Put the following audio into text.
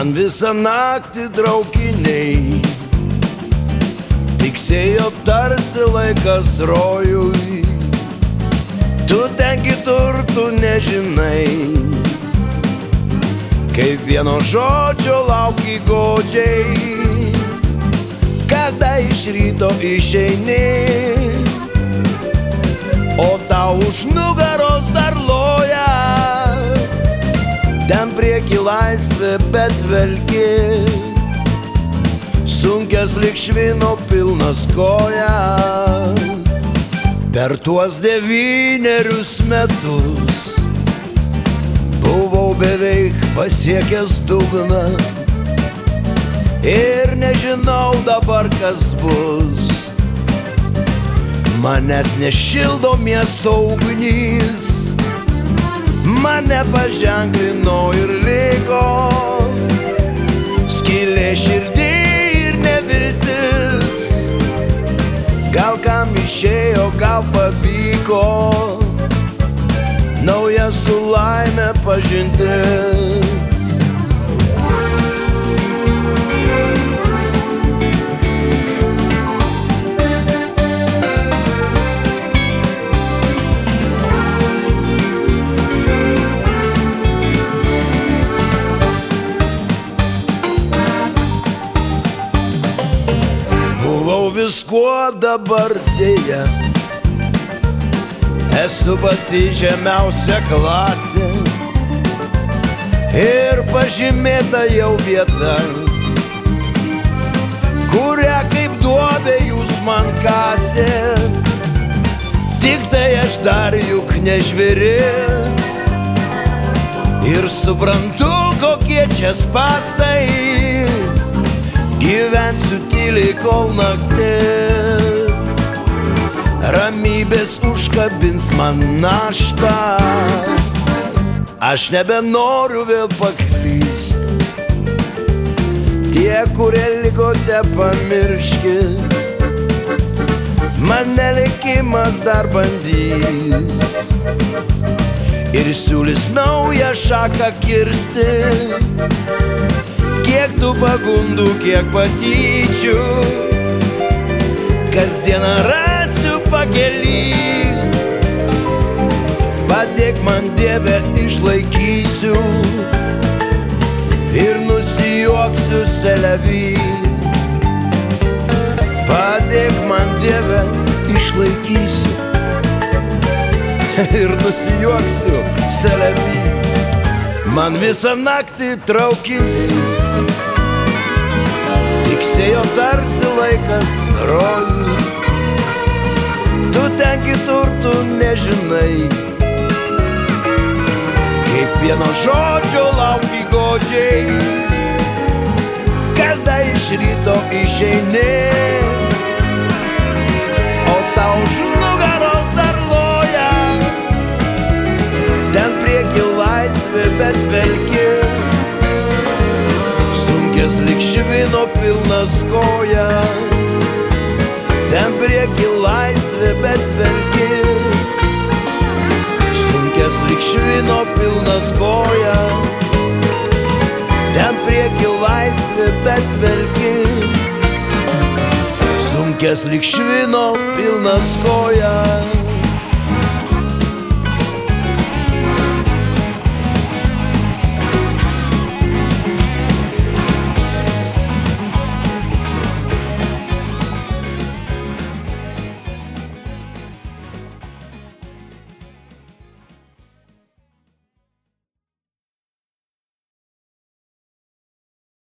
Man visą naktį traukiniai tiksėjo tarsi laikas rojui. Tu ten kitur tu nežinai, kaip vieno žodžio lauki godžiai. Kada iš ryto išeini, o tau už nugaros dar loja. Ten prieki laisvė, bet velki sunkias lyg švino pilnas koja. Per tuos 9 metus buvau beveik pasiekęs dugną ir nežinau dabar kas bus. Manęs nešildo miesto ugnys, mane paženklino ir liko skylė širdį ir neviltis. Gal kam išėjo, gal pavyko nauja su laime pažintis. Buvau viskuo, dabar dėja esu pati žemiausia klasė ir pažymėta jau vieta, kurią kaip duobę jūs man kasėt. Tik tai aš dar juk ne žvėris ir suprantu, kokie čia spąstai. Gyvensiu tyliai kol naktis ramybės užkabins man naštą. Aš nebenoriu vėl paklyst. Tie, kurie likote, pamirškit, mane likimas dar bandys ir siūlys naują šaką kirsti. Kiek tų pagundų, kiek patyčių, kasdieną rasiu pakely. Padėk man, Dieve, išlaikysiu ir nusijuoksiu selevi. Padėk man, Dieve, išlaikysiu ir nusijuoksiu selevi. Man visą naktį traukiniai tiksėjo tarsi laikas rojui. Tu ten kitur tu nežinai, kaip vieno žodžio lauki godžiai. Kada iš ryto išeini, o tau už nugaros dar loja. Ten prieki laisvė, bet velki sunkės lyg švino pilnas koja. Ten prieki laisvė, bet velki sunkės lyg švino pilnas koja. Ten prieki laisvė, bet velki sunkės lyg švino pilnas koja.